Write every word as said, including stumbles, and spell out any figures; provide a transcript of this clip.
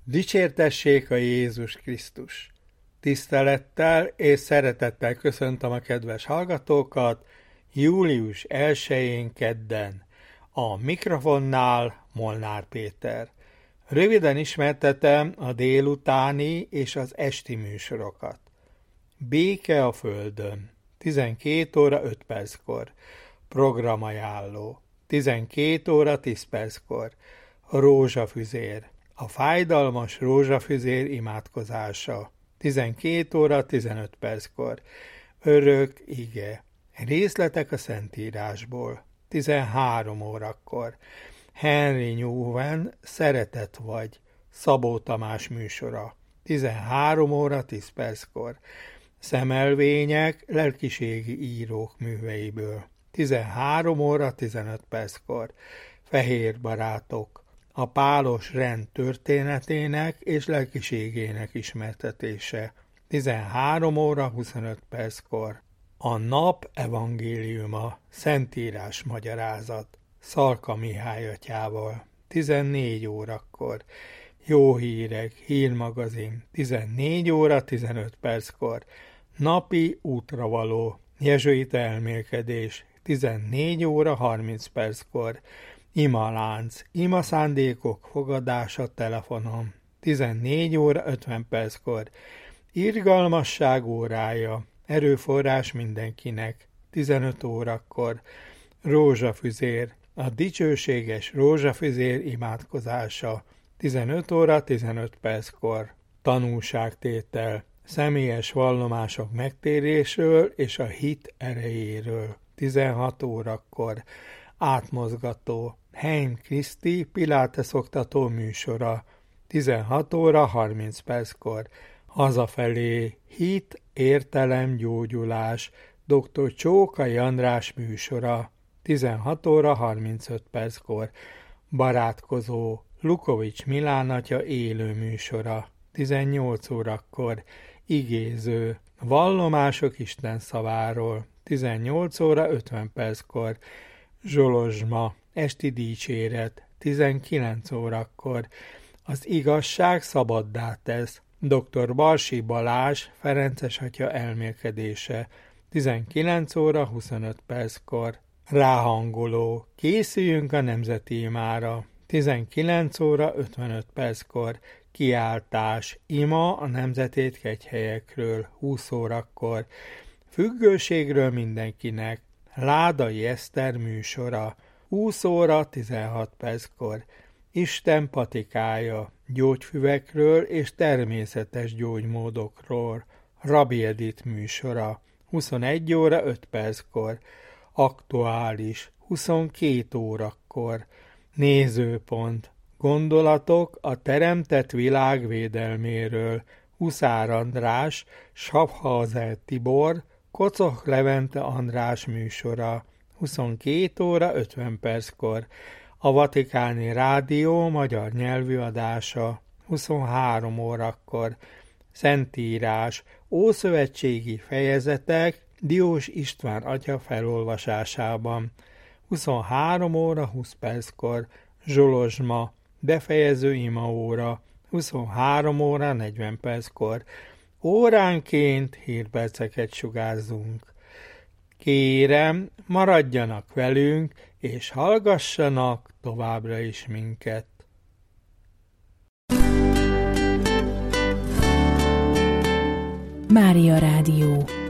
Dicsértessék a Jézus Krisztus! Tisztelettel és szeretettel köszöntöm a kedves hallgatókat július elsején kedden. A mikrofonnál Molnár Péter. Röviden ismertetem a délutáni és az esti műsorokat. Béke a Földön, tizenkét óra öt perckor. Programajánló, tizenkét óra tíz perckor. Rózsafüzér, a fájdalmas rózsafüzér imádkozása, tizenkét óra tizenöt perckor. Örök ige, részletek a Szentírásból, tizenhárom órakor. Henry Newman, Szeretet vagy, Szabó Tamás műsora, tizenhárom óra tíz perckor. Szemelvények lelkiségi írók műveiből, tizenhárom óra tizenöt perckor. Fehér barátok, a pálos rend történetének és lelkiségének ismertetése, tizenhárom óra huszonöt perckor. A nap evangéliuma, Szentírás magyarázat, Szalka Mihály atyával, tizennégy órakor. Jó hírek, hírmagazin, tizennégy óra tizenöt perckor. Napi útravaló, jezsuita elmélkedés, tizennégy óra harminc perckor. Imalánc, ima szándékok fogadása telefonon, tizennégy óra ötven perckor. Irgalmasság órája, erőforrás mindenkinek, tizenöt órakor. Rózsafüzér, a dicsőséges rózsafüzér imádkozása, tizenöt óra tizenöt perckor. Tanúságtétel, személyes vallomások megtérésről és a hit erejéről, tizenhat órakor. Átmozgató, Heim Kriszti Pilates oktató műsora, tizenhat óra harminc perckor. Hazafelé, hit, értelem, gyógyulás, dr. Csókai András műsora, tizenhat óra harmincöt perckor. Barátkozó, Lukovics Milán atya élő műsora, tizennyolc órakor. Igéző, vallomások Isten szaváról, tizennyolc óra ötven perckor. Zsolozsma, esti dicséret, tizenkilenc órakor. Az igazság szabaddá tesz, dr. Balsi Balázs Ferences atya elmélkedése, tizenkilenc óra huszonöt perckor. Ráhangoló, készüljünk a nemzeti imára, tizenkilenc óra ötvenöt perckor. Kiáltás, ima a nemzetét kegyhelyekről, húsz órakor. Függőségről mindenkinek, Ládai Eszter műsora, húsz óra tizenhat perckor. Isten patikája, gyógyfüvekről és természetes gyógymódokról, Rabbi Edith műsora, huszonegy óra öt perckor. Aktuális, huszonkét órakor. Nézőpont, gondolatok a teremtett világ védelméről, Huszár András, Schaffhauser Tibor, Kococh Levente András műsora, huszonkét óra ötven perckor. A Vatikáni Rádió magyar nyelvű adása, huszonhárom órakor. Szentírás, ószövetségi fejezetek Diós István atya felolvasásában, huszonhárom óra húsz perckor. Zsolozsma, befejező imaóra, huszonhárom óra negyven perckor. Óránként hírperceket sugázzunk. Kérem, maradjanak velünk, és hallgassanak továbbra is minket. Mária Rádió.